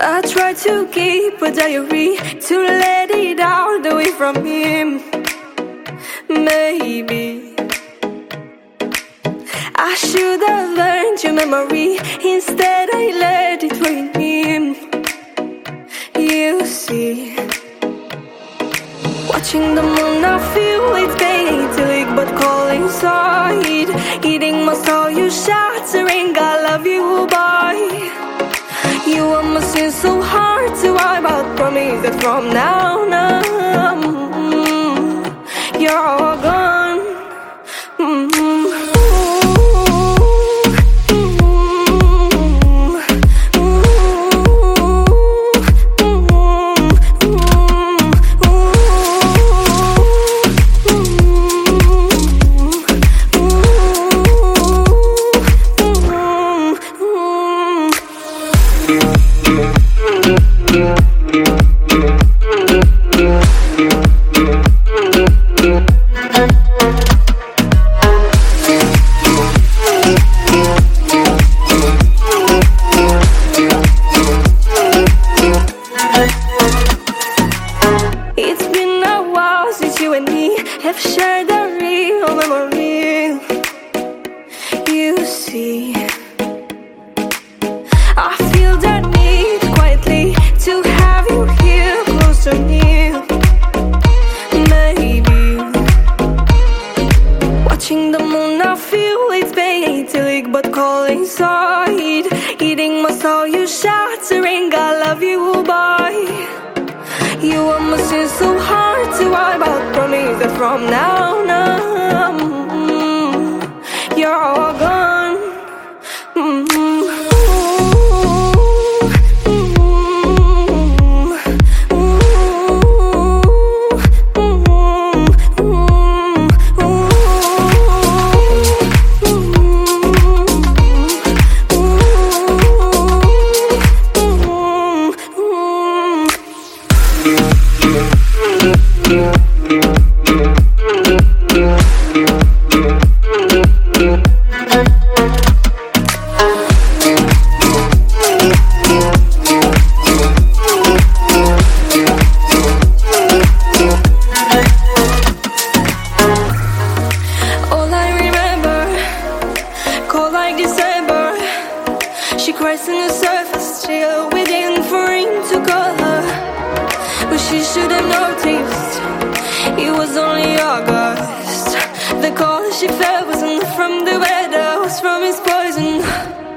I try to keep a diary to let it out away from him. Maybe I should have learned your memory. Instead I let it rain him. You see, watching the moon I feel it's painting, but cold inside. Eating my soul, you shattering. I love you, boy. You are my sin so hard to wipe out. Promise that from now on you're all gone. It's been a while since you and me have shared a real memory. You see, I feel that need quietly to have you here close to me. Maybe watching the moon I feel it's painting, but cold inside. Eating my soul, you shattering. I love you, boy. You are my sin so hard to wipe out. Promise that from now on you're all gone. All I remember, cold like December. She cries in the surface, still waiting for him to call her. But she should have noticed it was only August. The call she felt wasn't from the weather, was from his poison.